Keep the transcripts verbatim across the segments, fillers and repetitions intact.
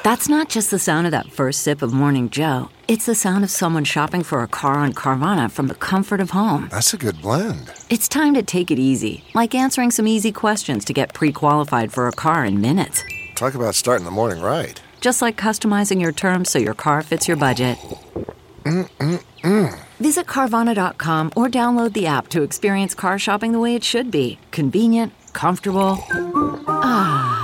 That's not just the sound of that first sip of Morning Joe. It's the sound of someone shopping for a car on Carvana from the comfort of home. That's a good blend. It's time to take it easy, like answering some easy questions to get pre-qualified for a car in minutes. Talk about starting the morning right. Just like customizing your terms so your car fits your budget. Mm-mm-mm. Visit Carvana dot com or download the app to experience car shopping the way it should be. Convenient, comfortable. Ah.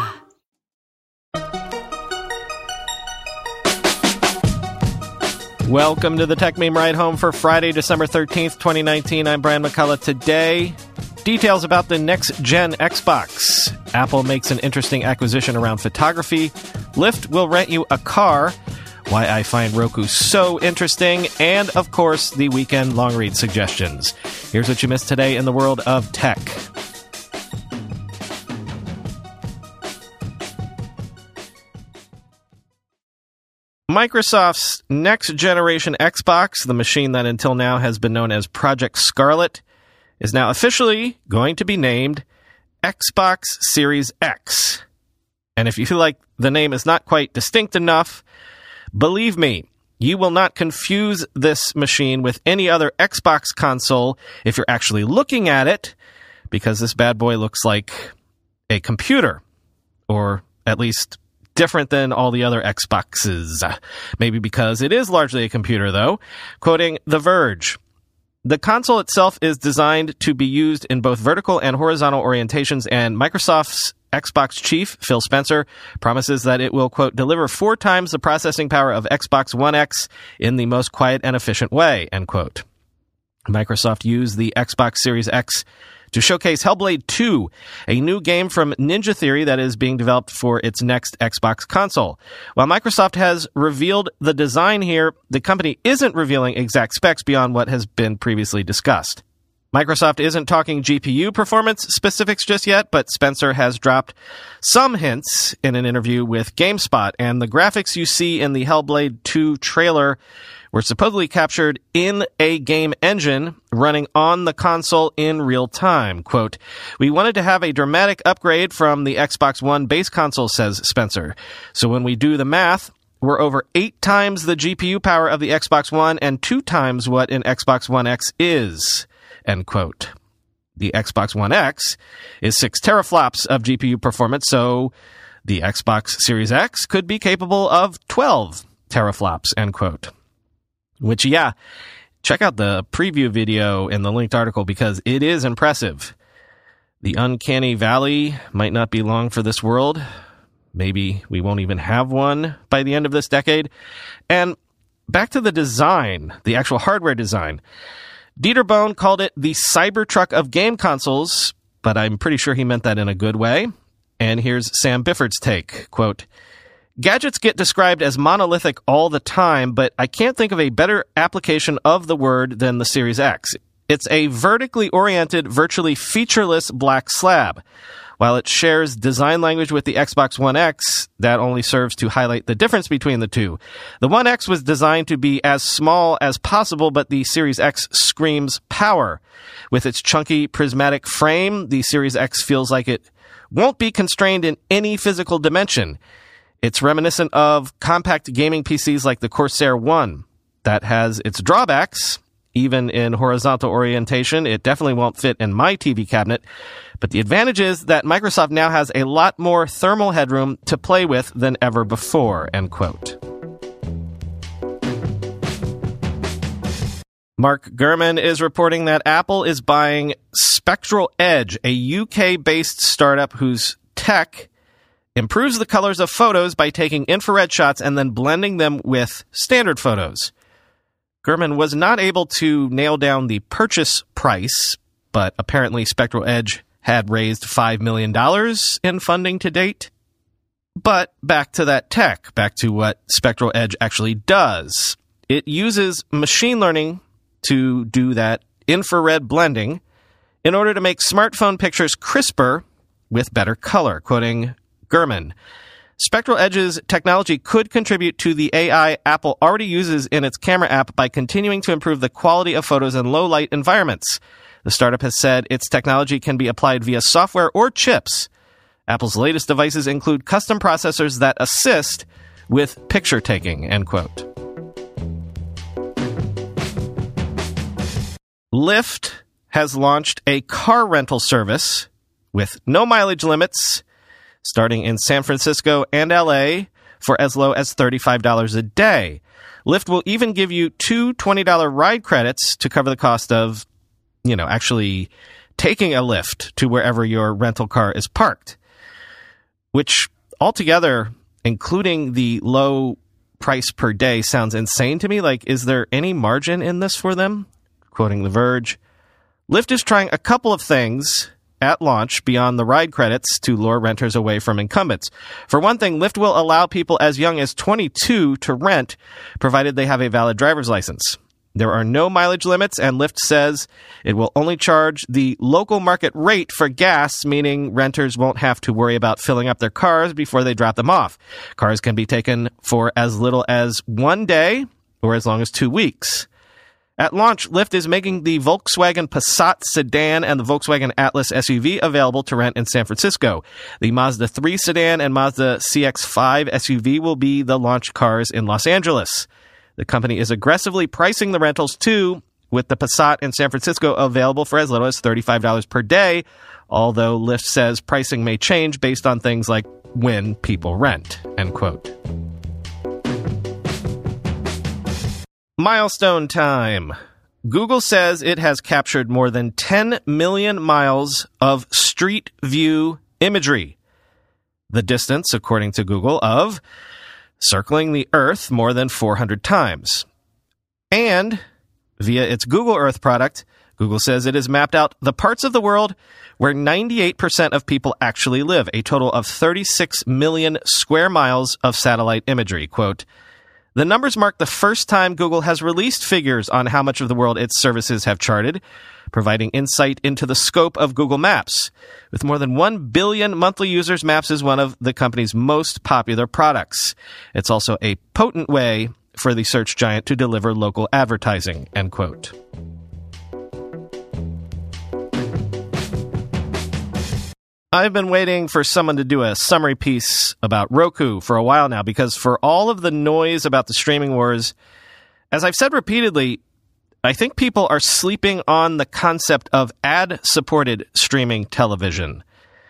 Welcome to the Tech Meme Ride Home for Friday, December thirteenth, twenty nineteen. I'm Brian McCullough. Today, details about the next-gen Xbox. Apple makes an interesting acquisition around photography. Lyft will rent you a car. Why I find Roku so interesting. And, of course, the weekend long read suggestions. Here's what you missed today in the world of tech. Microsoft's next-generation Xbox, the machine that until now has been known as Project Scarlet, is now officially going to be named Xbox Series X. And if you feel like the name is not quite distinct enough, believe me, you will not confuse this machine with any other Xbox console if you're actually looking at it, because this bad boy looks like a computer, or at least different than all the other Xboxes. Maybe because it is largely a computer, though. Quoting The Verge, the console itself is designed to be used in both vertical and horizontal orientations, and Microsoft's Xbox chief, Phil Spencer, promises that it will, quote, deliver four times the processing power of Xbox One X in the most quiet and efficient way, end quote. Microsoft used the Xbox Series X to showcase Hellblade two, a new game from Ninja Theory that is being developed for its next Xbox console. While Microsoft has revealed the design here, the company isn't revealing exact specs beyond what has been previously discussed. Microsoft isn't talking G P U performance specifics just yet, but Spencer has dropped some hints in an interview with GameSpot, and the graphics you see in the Hellblade two trailer were supposedly captured in a game engine running on the console in real time. Quote, we wanted to have a dramatic upgrade from the Xbox One base console, says Spencer. So when we do the math, we're over eight times the G P U power of the Xbox One and two times what an Xbox One X is, end quote. The Xbox One X is six teraflops of G P U performance, so the Xbox Series X could be capable of twelve teraflops, end quote. Which, yeah, check out the preview video in the linked article because it is impressive. The uncanny valley might not be long for this world. Maybe we won't even have one by the end of this decade. And back to the design, the actual hardware design. Dieter Bohn called it the Cybertruck of game consoles, but I'm pretty sure he meant that in a good way. And here's Sam Bifford's take, quote, gadgets get described as monolithic all the time, but I can't think of a better application of the word than the Series X. It's a vertically oriented, virtually featureless black slab. While it shares design language with the Xbox One X, that only serves to highlight the difference between the two. The One X was designed to be as small as possible, but the Series X screams power. With its chunky, prismatic frame, the Series X feels like it won't be constrained in any physical dimension. It's reminiscent of compact gaming P Cs like the Corsair One. That has its drawbacks. Even in horizontal orientation, it definitely won't fit in my T V cabinet. But the advantage is that Microsoft now has a lot more thermal headroom to play with than ever before, end quote. Mark Gurman is reporting that Apple is buying Spectral Edge, a U K-based startup whose tech improves the colors of photos by taking infrared shots and then blending them with standard photos. Gurman was not able to nail down the purchase price, but apparently Spectral Edge had raised five million dollars in funding to date. But back to that tech, back to what Spectral Edge actually does. It uses machine learning to do that infrared blending in order to make smartphone pictures crisper with better color, quoting Gurman. Spectral Edge's technology could contribute to the A I Apple already uses in its camera app by continuing to improve the quality of photos in low-light environments. The startup has said its technology can be applied via software or chips. Apple's latest devices include custom processors that assist with picture taking, end quote. Lyft has launched a car rental service with no mileage limits starting in San Francisco and L A for as low as thirty-five dollars a day. Lyft will even give you two twenty dollars ride credits to cover the cost of, you know, actually taking a Lyft to wherever your rental car is parked, which altogether, including the low price per day, sounds insane to me. Like, is there any margin in this for them? Quoting The Verge, Lyft is trying a couple of things at launch beyond the ride credits to lure renters away from incumbents. For one thing, Lyft will allow people as young as twenty-two to rent, provided they have a valid driver's license. There are no mileage limits, and Lyft says it will only charge the local market rate for gas, meaning renters won't have to worry about filling up their cars before they drop them off. Cars can be taken for as little as one day or as long as two weeks. At launch, Lyft is making the Volkswagen Passat sedan and the Volkswagen Atlas S U V available to rent in San Francisco. The Mazda three sedan and Mazda C X five S U V will be the launch cars in Los Angeles. The company is aggressively pricing the rentals too, with the Passat in San Francisco available for as little as thirty-five dollars per day, although Lyft says pricing may change based on things like when people rent, end quote. Milestone time. Google says it has captured more than ten million miles of street view imagery. The distance, according to Google, of circling the Earth more than four hundred times. And via its Google Earth product, Google says it has mapped out the parts of the world where ninety-eight percent of people actually live, a total of thirty-six million square miles of satellite imagery. Quote, the numbers mark the first time Google has released figures on how much of the world its services have charted, providing insight into the scope of Google Maps. With more than one billion monthly users, Maps is one of the company's most popular products. It's also a potent way for the search giant to deliver local advertising, end quote. I've been waiting for someone to do a summary piece about Roku for a while now, because for all of the noise about the streaming wars, as I've said repeatedly, I think people are sleeping on the concept of ad-supported streaming television.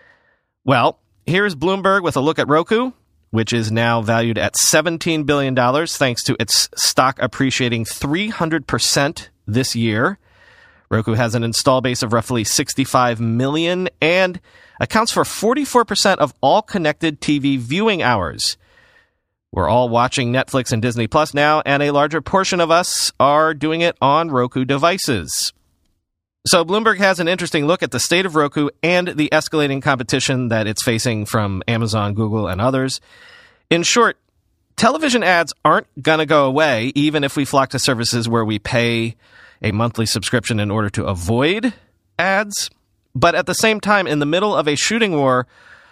Well, here's Bloomberg with a look at Roku, which is now valued at seventeen billion dollars thanks to its stock appreciating three hundred percent this year. Roku has an install base of roughly sixty-five million and accounts for forty-four percent of all connected T V viewing hours. We're all watching Netflix and Disney Plus now, and a larger portion of us are doing it on Roku devices. So Bloomberg has an interesting look at the state of Roku and the escalating competition that it's facing from Amazon, Google, and others. In short, television ads aren't going to go away, even if we flock to services where we pay a monthly subscription in order to avoid ads. But at the same time, in the middle of a shooting war,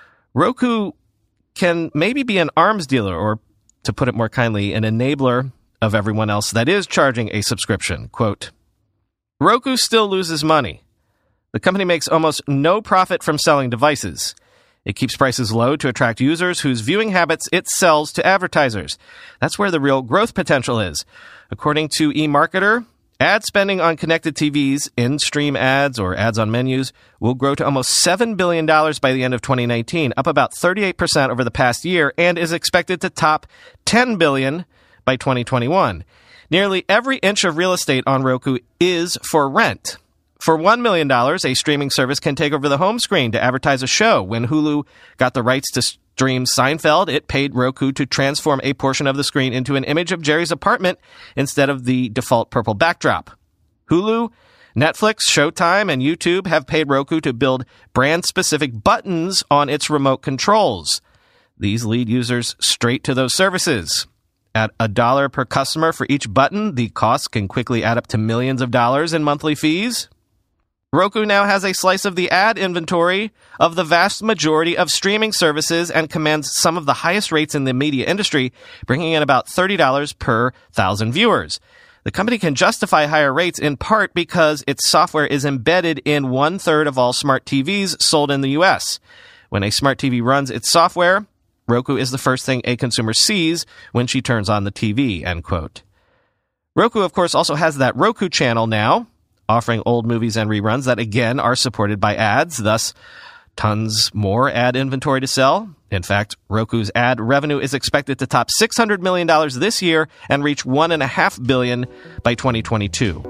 Roku can maybe be an arms dealer, or to put it more kindly, an enabler of everyone else that is charging a subscription. Quote, Roku still loses money. The company makes almost no profit from selling devices. It keeps prices low to attract users whose viewing habits it sells to advertisers. That's where the real growth potential is. According to eMarketer, ad spending on connected T Vs, in-stream ads or ads on menus, will grow to almost seven billion dollars by the end of twenty nineteen, up about thirty-eight percent over the past year, and is expected to top ten billion dollars by twenty twenty-one. Nearly every inch of real estate on Roku is for rent. For one million dollars, a streaming service can take over the home screen to advertise a show. When Hulu got the rights to stream Seinfeld, it paid Roku to transform a portion of the screen into an image of Jerry's apartment instead of the default purple backdrop. Hulu, Netflix, Showtime, and YouTube have paid Roku to build brand-specific buttons on its remote controls. These lead users straight to those services. At a dollar per customer for each button, the cost can quickly add up to millions of dollars in monthly fees. Roku now has a slice of the ad inventory of the vast majority of streaming services and commands some of the highest rates in the media industry, bringing in about thirty dollars per thousand viewers. The company can justify higher rates in part because its software is embedded in one-third of all smart T Vs sold in the U S. When a smart T V runs its software, Roku is the first thing a consumer sees when she turns on the T V, end quote. Roku, of course, also has that Roku channel now, offering old movies and reruns that, again, are supported by ads, thus tons more ad inventory to sell. In fact, Roku's ad revenue is expected to top six hundred million dollars this year and reach one point five billion dollars by twenty twenty-two.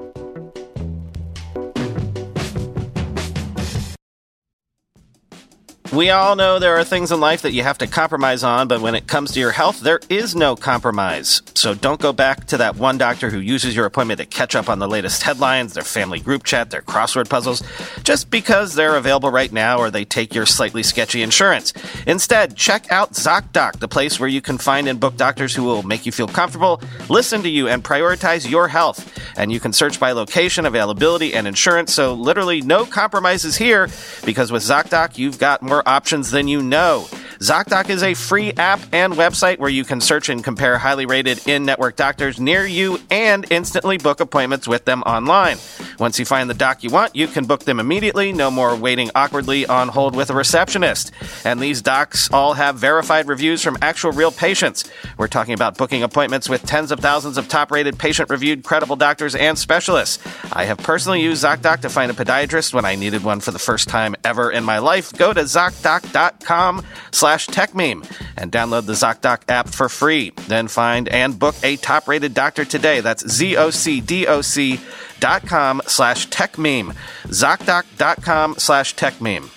We all know there are things in life that you have to compromise on, but when it comes to your health, there is no compromise. So don't go back to that one doctor who uses your appointment to catch up on the latest headlines, their family group chat, their crossword puzzles, just because they're available right now or they take your slightly sketchy insurance. Instead, check out ZocDoc, the place where you can find and book doctors who will make you feel comfortable, listen to you, and prioritize your health. And you can search by location, availability, and insurance, so literally no compromises here, because with ZocDoc, you've got more options than you know. ZocDoc is a free app and website where you can search and compare highly rated in-network doctors near you and instantly book appointments with them online. Once you find the doc you want, you can book them immediately, no more waiting awkwardly on hold with a receptionist. And these docs all have verified reviews from actual real patients. We're talking about booking appointments with tens of thousands of top-rated, patient-reviewed, credible doctors and specialists. I have personally used ZocDoc to find a podiatrist when I needed one for the first time ever in my life. Go to ZocDoc.com slash TechMeme and download the ZocDoc app for free. Then find and book a top-rated doctor today. That's Z-O-C-D-O-C dot com slash TechMeme. ZocDoc.com slash TechMeme.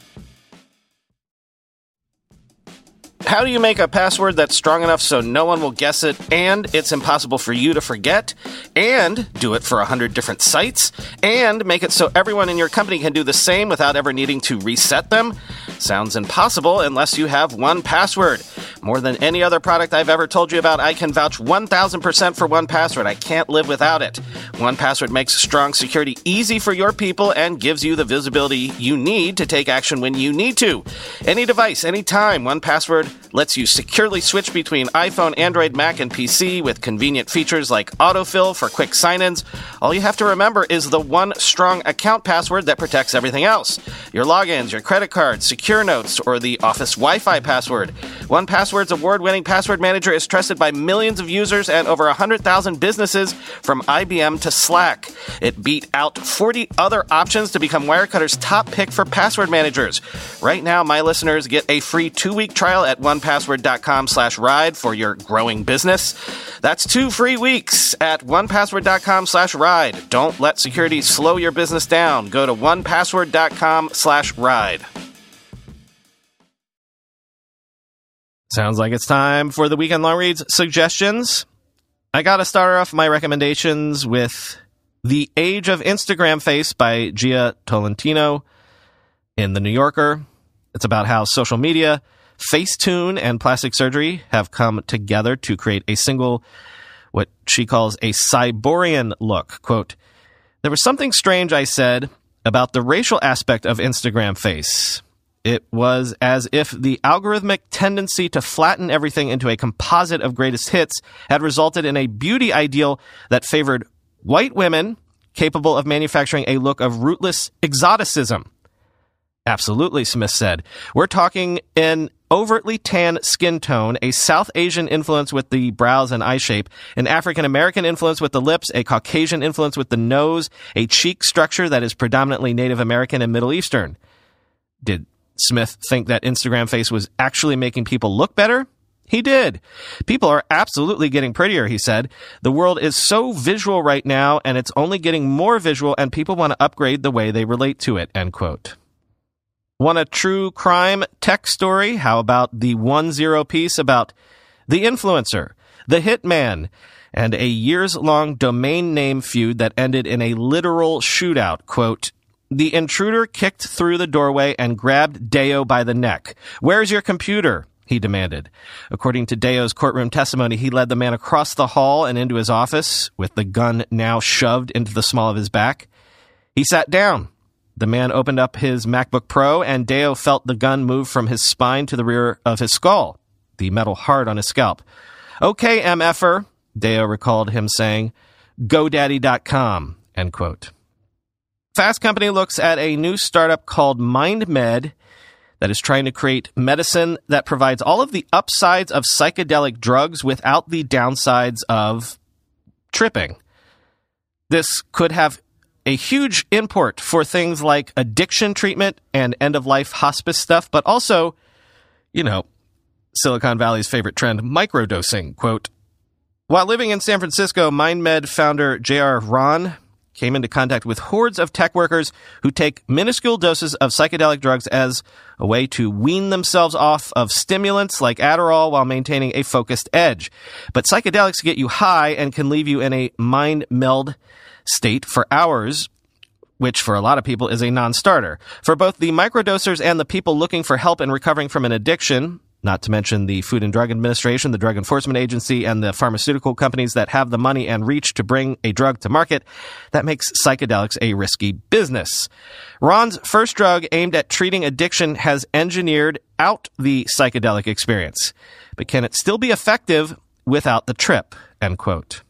How do you make a password that's strong enough so no one will guess it, and it's impossible for you to forget, and do it for a hundred different sites, and make it so everyone in your company can do the same without ever needing to reset them? Sounds impossible unless you have one password. More than any other product I've ever told you about, I can vouch one thousand percent for one password. I can't live without it. one password makes strong security easy for your people and gives you the visibility you need to take action when you need to. Any device, anytime, one password lets you securely switch between iPhone, Android, Mac, and P C with convenient features like autofill for quick sign-ins. All you have to remember is the one strong account password that protects everything else. Your logins, your credit cards, secure notes, or the Office Wi-Fi password. one password's award-winning password manager is trusted by millions of users and over one hundred thousand businesses from I B M to Slack. It beat out forty other options to become Wirecutter's top pick for password managers. Right now, my listeners get a free two-week trial at one password dot com slash ride for your growing business. That's two free weeks at one password dot com slash ride. Don't let security slow your business down. Go to one password dot com slash ride. Sounds like it's time for the Weekend Long Reads suggestions. I gotta start off my recommendations with The Age of Instagram Face by Gia Tolentino in The New Yorker. It's about how social media, Facetune, and plastic surgery have come together to create a single, what she calls a Cyborian look. Quote, "There was something strange, I said, about the racial aspect of Instagram Face. It was as if the algorithmic tendency to flatten everything into a composite of greatest hits had resulted in a beauty ideal that favored white women capable of manufacturing a look of rootless exoticism." Absolutely, Smith said. We're talking an overtly tan skin tone, a South Asian influence with the brows and eye shape, an African American influence with the lips, a Caucasian influence with the nose, a cheek structure that is predominantly Native American and Middle Eastern. Did Smith think that Instagram Face was actually making people look better? He did. People are absolutely getting prettier, he said. The world is so visual right now, and it's only getting more visual, and people want to upgrade the way they relate to it, end quote. Want a true crime tech story? How about the one zero piece about the influencer, the hitman, and a years-long domain name feud that ended in a literal shootout? Quote, "The intruder kicked through the doorway and grabbed Deo by the neck. Where's your computer?" he demanded. According to Deo's courtroom testimony, he led the man across the hall and into his office, with the gun now shoved into the small of his back. He sat down. The man opened up his MacBook Pro, and Deo felt the gun move from his spine to the rear of his skull, the metal hard on his scalp. "Okay, M F er," Deo recalled him saying, "GoDaddy dot com," end quote. Fast Company looks at a new startup called MindMed that is trying to create medicine that provides all of the upsides of psychedelic drugs without the downsides of tripping. This could have a huge import for things like addiction treatment and end-of-life hospice stuff, but also, you know, Silicon Valley's favorite trend, microdosing. Quote, while living in San Francisco, MindMed founder J R Rahn came into contact with hordes of tech workers who take minuscule doses of psychedelic drugs as a way to wean themselves off of stimulants like Adderall while maintaining a focused edge. But psychedelics get you high and can leave you in a mind meld state for hours, which for a lot of people is a non-starter. For both the microdosers and the people looking for help in recovering from an addiction, not to mention the Food and Drug Administration, the Drug Enforcement Agency, and the pharmaceutical companies that have the money and reach to bring a drug to market, that makes psychedelics a risky business. Rahn's first drug aimed at treating addiction has engineered out the psychedelic experience. But can it still be effective without the trip? End quote.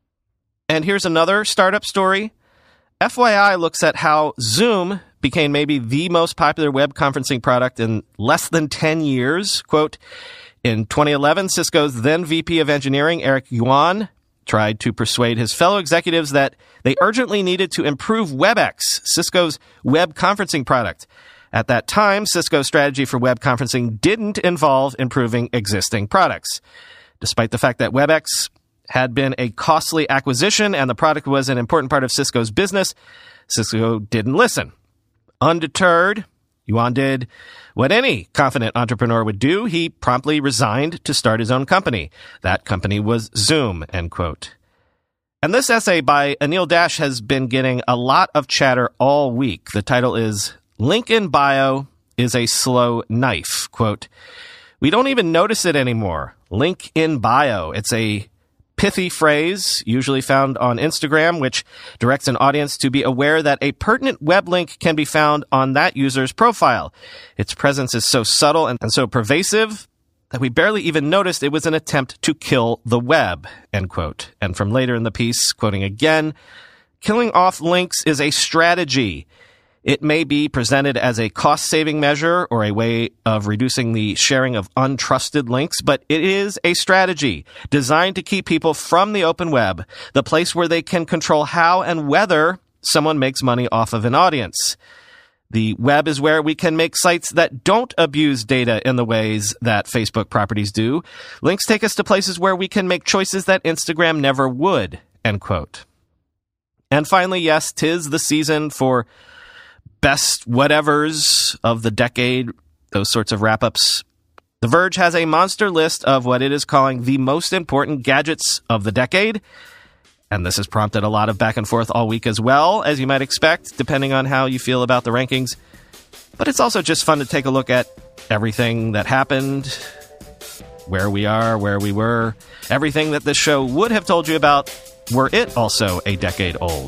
And here's another startup story. F Y I looks at how Zoom became maybe the most popular web conferencing product in less than ten years. Quote, in twenty eleven, Cisco's then V P of Engineering, Eric Yuan, tried to persuade his fellow executives that they urgently needed to improve WebEx, Cisco's web conferencing product. At that time, Cisco's strategy for web conferencing didn't involve improving existing products. Despite the fact that WebEx had been a costly acquisition and the product was an important part of Cisco's business, Cisco didn't listen. Undeterred, Yuan did what any confident entrepreneur would do. He promptly resigned to start his own company. That company was Zoom, end quote. And this essay by Anil Dash has been getting a lot of chatter all week. The title is Link in Bio is a Slow Knife. Quote, we don't even notice it anymore. Link in Bio. It's a pithy phrase, usually found on Instagram, which directs an audience to be aware that a pertinent web link can be found on that user's profile. Its presence is so subtle and, and so pervasive that we barely even noticed it was an attempt to kill the web, end quote. And from later in the piece, quoting again, killing off links is a strategy. It may be presented as a cost-saving measure or a way of reducing the sharing of untrusted links, but it is a strategy designed to keep people from the open web, the place where they can control how and whether someone makes money off of an audience. The web is where we can make sites that don't abuse data in the ways that Facebook properties do. Links take us to places where we can make choices that Instagram never would, end quote. And finally, yes, 'tis the season for best whatevers of the decade, those sorts of wrap-ups. The Verge has a monster list of what it is calling the most important gadgets of the decade. And this has prompted a lot of back and forth all week as well, as you might expect, depending on how you feel about the rankings. But it's also just fun to take a look at everything that happened, where we are, where we were, everything that this show would have told you about were it also a decade old.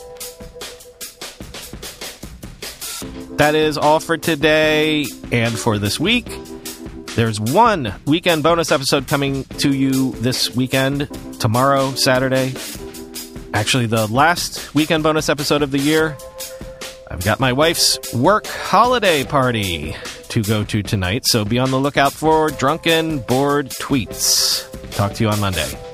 That is all for today and for this week. There's one weekend bonus episode coming to you this weekend, tomorrow, Saturday. Actually, the last weekend bonus episode of the year. I've got my wife's work holiday party to go to tonight, so be on the lookout for drunken, bored tweets. Talk to you on Monday.